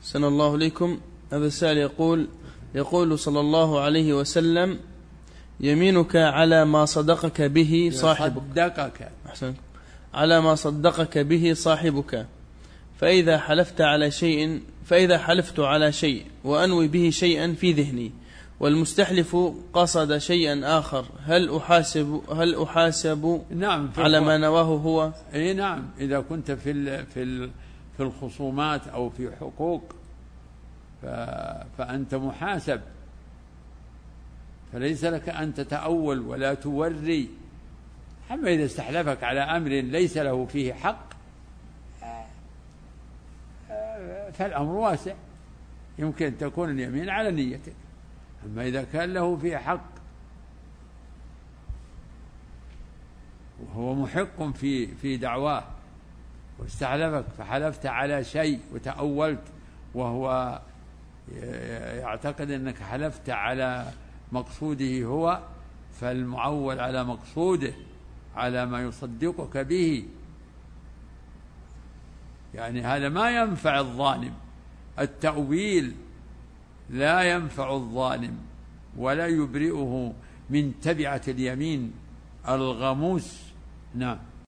أحسن الله إليكم. هذا السائل يقول صلى الله عليه وسلم: يمينك على ما صدقك به صاحبك. أحسنت. على ما صدقك به صاحبك، فإذا حلفت على شيء وأنوي به شيئا في ذهني، والمستحلف قصد شيئا آخر، هل أحاسب نعم على ما نواه هو؟ أي نعم، إذا كنت في الخصومات أو في حقوق فأنت محاسب، فليس لك أن تتأول ولا توري. أما إذا استحلفك على أمر ليس له فيه حق فالأمر واسع، يمكن أن تكون اليمين على نيتك. أما إذا كان له فيه حق وهو محق في دعواه واستحلفك فحلفت على شيء وتأولت وهو يعتقد أنك حلفت على مقصوده هو، فالمعول على مقصوده على ما يصدقك به. يعني هذا ما ينفع الظالم، التأويل لا ينفع الظالم ولا يبرئه من تبعة اليمين الغموس. نعم.